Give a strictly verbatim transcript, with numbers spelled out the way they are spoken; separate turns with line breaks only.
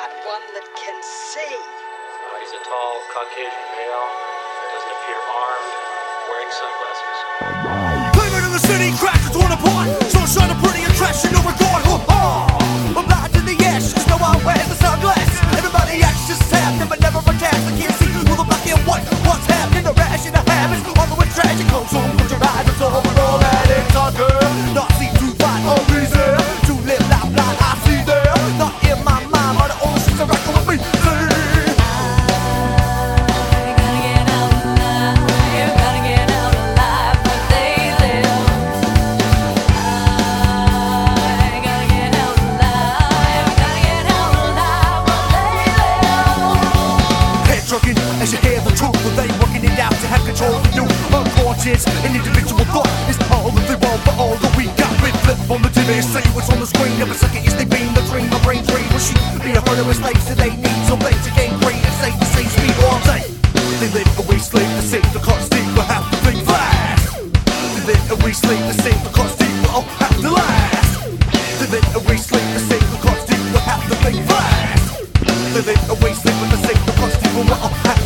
got one that can see.
Uh, he's a tall Caucasian male, doesn't appear armed, wearing sunglasses.
Living in the city, crashed and torn apart. Sunshine and pretty attraction, no regard. Oh, oh. I'm blind to the ashes, no one wears the sunglasses. Everybody acts just happening, but never a cast. I can't see through the black and white. What's happening? The rash and the habits, all the way tragic. Comes home, put your eyes on the all that it's on girl. Not see through fight, all reason to live life blind. I see there, not in my mind, but the only things that reckon with me. As you hear the truth, but they working it out to have control of you. Unconscious, an individual thought is all that they want, but all that we got. We flip on the T V, say what's on the screen. Every second is they beam the dream, my brain dream. Will she be a herd of slaves that they need some things to gain great and safe to say speed all day. They live and we sleep, the same the cost deep, but have to think fast. They live and we sleep, the same the cost deep, but all have to last. They live and we sleep, the same the cost deep, but have to think fast. They live and we sleep, but the same the cost deep, but all have